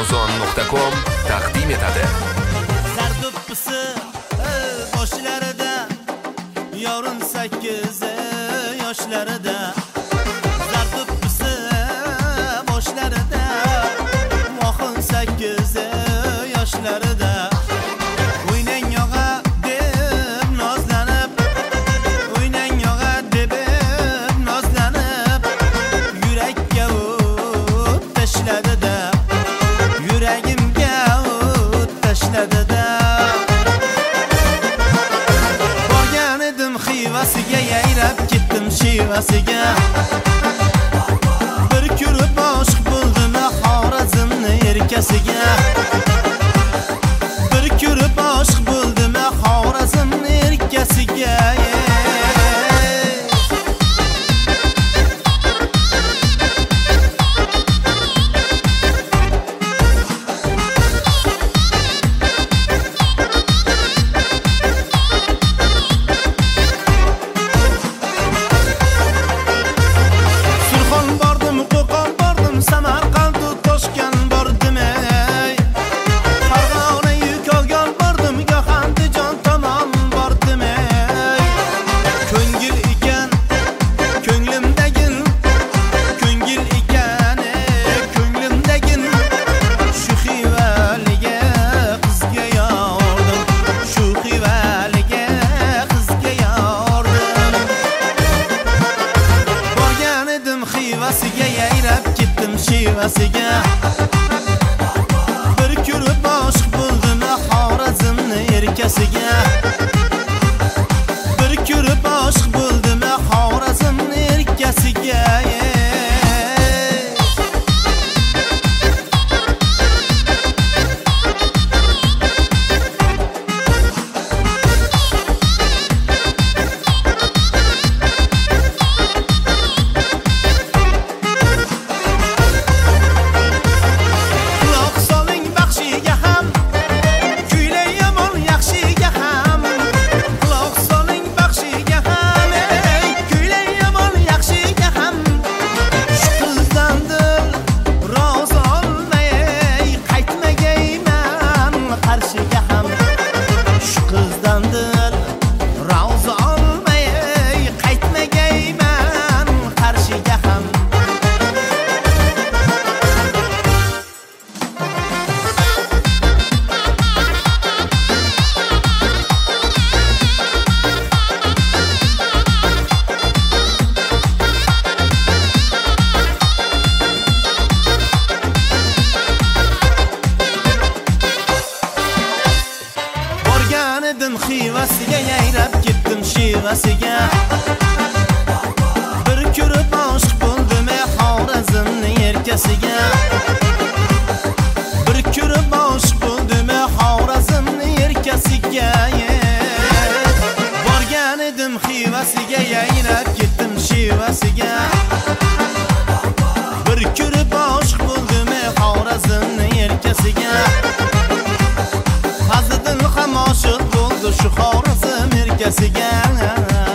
Amazon.com taqdim etadi. Zardo'ppisi boshlarida, yorin 8 yoshlarida. Zardo'ppisi boshlarida, vohin 8 yoshlarida. O'ynang yo'g'a deb nozlanib, o'ynang yo'g'a deb nozlanib, yurakka o't tashladi-da, yuragimga o't tashladi-da. Borgan edim Xivasiga, yayrab ketdim Shivasiga. Bir ko'rib oshiq bo'ldim Xorazmni erkasiga. Bir ko'rib oshiq bo'ldim Xorazmni erkasiga. Surxon bordim, Qo'qon bordim, Samarqand, Toshkent bordim. Farg'ona yuk olgan bordim, goh Andijon tomon bordim. Ko'ngil ekan, ko'nglimdagin, ko'ngil ekan, ko'nglimdagin. Shu Xivaliga qizga yordim, shu Xivaliga qizga yordim. Borgan edim Xivasiga, yayrab ketdim Shivasiga. Bir ko'rib oshiq bo'ldim Xorazmni erkasiga. Bir ko'rib oshiq bo'ldim Xorazmni erkasiga. Quloq soling baxshiga ham, kuylay yomon yaxshiga ham. Quloq soling baxshiga ham, kuylay yomon yaxshiga ham. Shu qizdan dil rozi olmay qaytmagayman qarshiga ham. Shu qizdan dil rozi olmay qaytmagayman qarshiga ham. Borgan edim Xivasiga, yayrab ketdim Shivasiga. Bir ko'rib oshiq bo'ldim Xorazmni erkasiga. Bir ko'rib oshiq bo'ldim Xorazmni erkasiga. Borgan edim Xivasiga, yayrab ketdim Shivasiga. Bir ko'rib oshiq bo'ldim Xorazmni erkasiga. Fazliddin ham oshiq bo'ldi shu Xorazm erkasiga.